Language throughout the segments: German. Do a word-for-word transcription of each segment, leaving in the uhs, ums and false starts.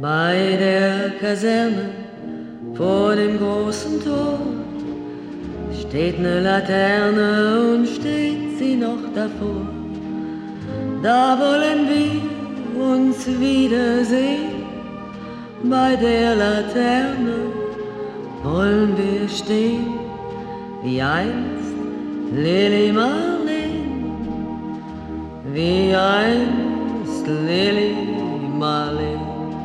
Bei der Kaserne vor dem großen Tor steht ne Laterne und steht sie noch davor. Da wollen wir uns wiedersehen, bei der Laterne wollen wir stehen, wie einst Lili Marleen, wie einst Lili Marleen.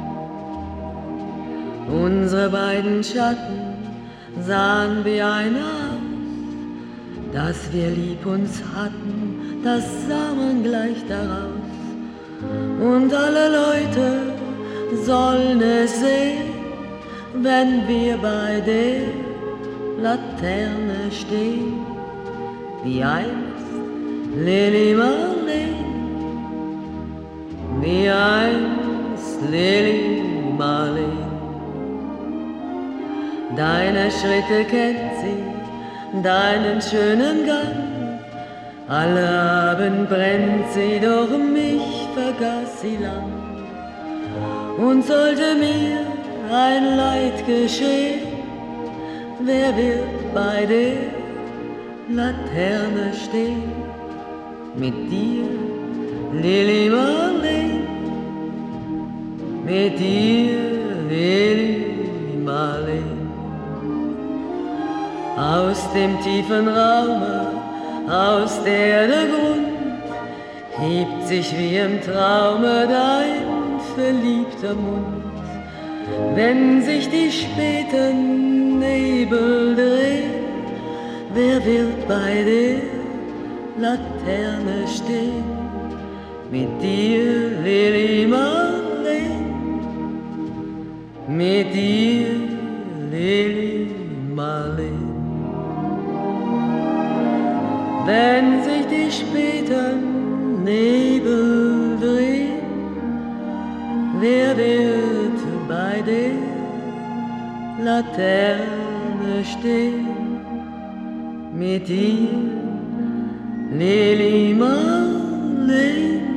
Unsere beiden Schatten sahen wie ein aus, dass wir lieb uns hatten, das sah man gleich daraus. Und alle Leute sollen es sehen, wenn wir bei der Laterne stehen, wie einst Lili Marleen, wie einst Lili Marleen. Deine Schritte kennt sie, deinen schönen Gang. Alle Abend brennt sie, doch mich vergaß sie lang. Und sollte mir ein Leid geschehen, wer wird bei der Laterne stehen? Mit dir, Lili Marleen, mit dir, Lili Marleen. Aus dem tiefen Raume, aus der der Grund, hebt sich wie im Traume dein verliebter Mund. Wenn sich die späten Nebel drehen, wer wird bei der Laterne stehen? Mit dir, Lili Marleen, mit dir, Lili Marleen. Wenn sich die späten Nebel drehen, wer wird bei der Laterne stehen? Mit dir, Lili Marleen.